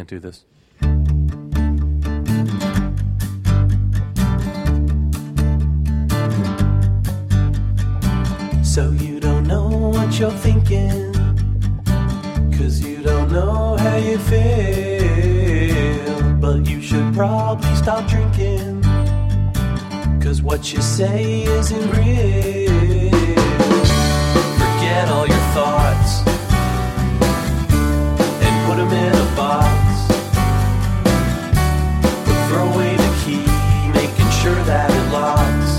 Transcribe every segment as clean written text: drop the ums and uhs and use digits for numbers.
do this. So you don't know what you're thinking, 'cause you don't know how you feel. But you should probably stop drinking, 'cause what you say isn't real. Forget all your thoughts and put them in a box. But throw away the key, making sure that it locks.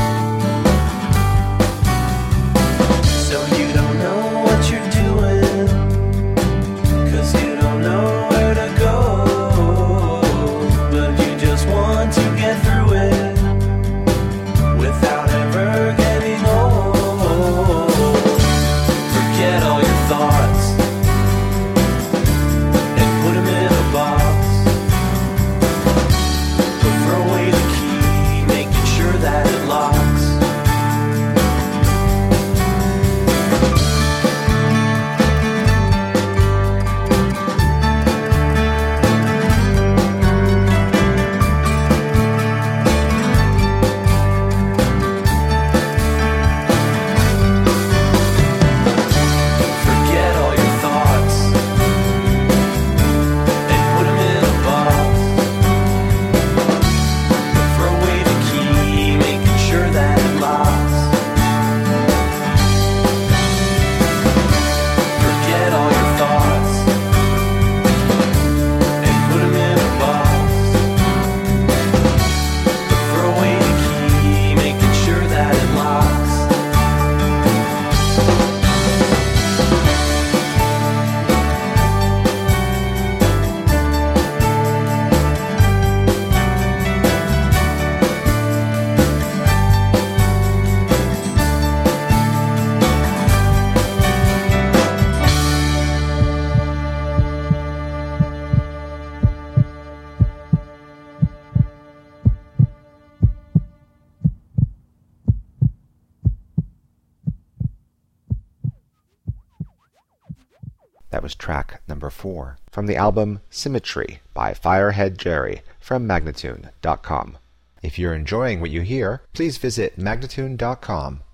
So you don't know what you're doing, 'cause you don't know where to go. But you just want to get through it without ever getting old. Forget all your thoughts and put them in a box. But throw away the key, making sure that it locks. Forget all your thoughts and put them in a box. But throw away the key, making sure that it locks. Forget all your thoughts and put them in a box. But throw away the key, making sure that it locks. That was track number 4 from the album Symmetry by Firehead Jerry from Magnatune.com. If you're enjoying what you hear, please visit Magnatune.com